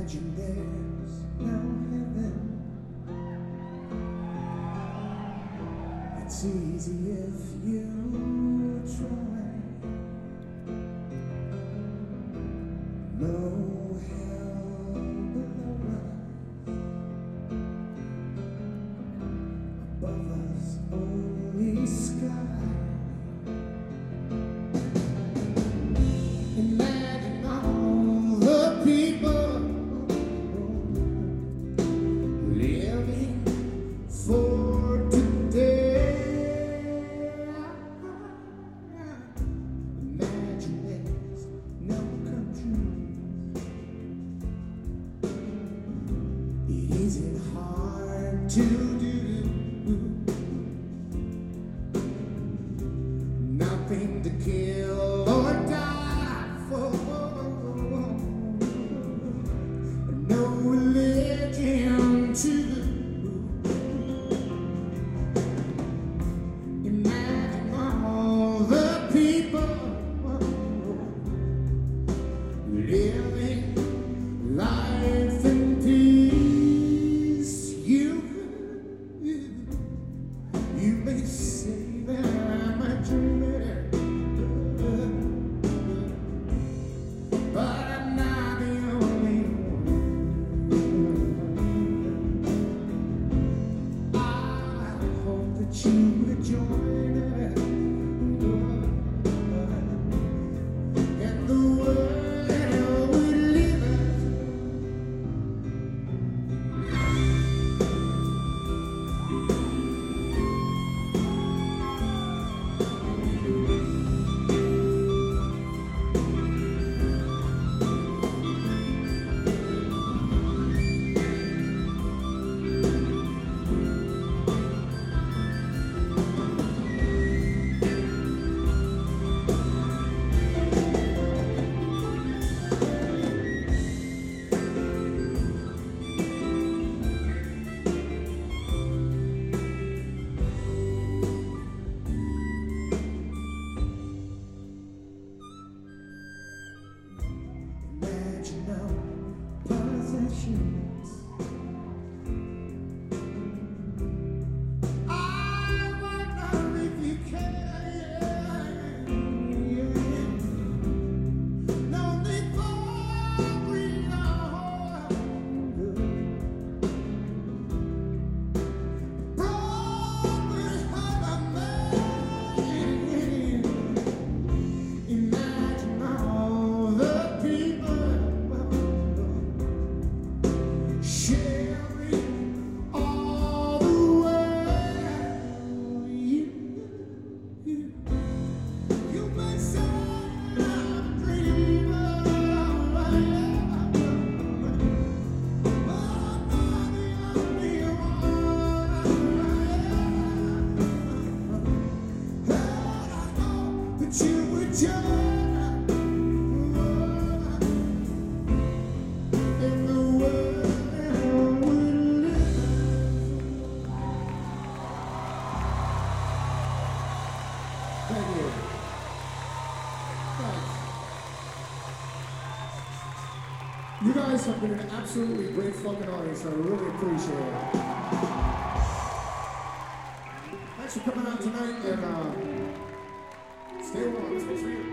Imagine there's no heaven. It's easy if you try. No hell below us. Above us only sky. Imagine all the people living for today. Imagine there's no countries. It isn't hard to do. Nothing to kill or die for. No religion too. Imagine all the people living life in peace. You may say that I'm a dreamer, but I'm not the only one. I hope that you would join us and the world would live us. Imagine no possessions. I wonder if you can. No need for greed or hunger. Progress of a man. Imagine all the people sharing all the world. You may say I'm a dreamer, but I'm not the only one. I hope that you would join. Thank you. Thanks. You guys have been an absolutely great fucking audience. I really appreciate it. Thanks for coming out tonight and stay warm. This one's for you.